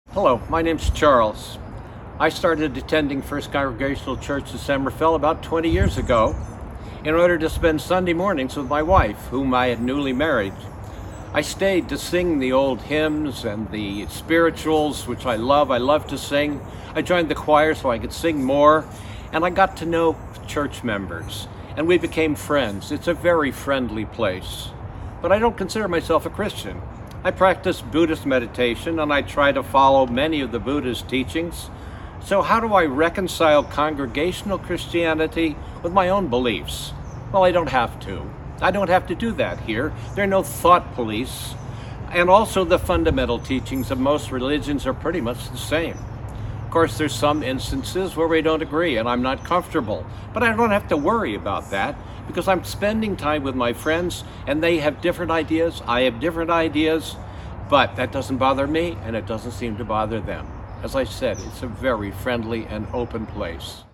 Hello, my name's Charles. I started attending First Congregational Church of Somerville about 20 years ago in order to spend Sunday mornings with my wife, whom I had newly married. I stayed to sing the old hymns and the spirituals, which I love. I love to sing. I joined the choir so I could sing more, and I got to know church members, and we became friends. It's a very friendly place. But I don't consider myself a Christian. I practice Buddhist meditation and I try to follow many of the Buddha's teachings. So how do I reconcile congregational Christianity with my own beliefs? Well, I don't have to. I don't have to do that here. There are no thought police. And also the fundamental teachings of most religions are pretty much the same. Of course, there's some instances where we don't agree and I'm not comfortable, but I don't have to worry about that because I'm spending time with my friends and they have different ideas, I have different ideas, but that doesn't bother me and it doesn't seem to bother them. As I said, it's a very friendly and open place.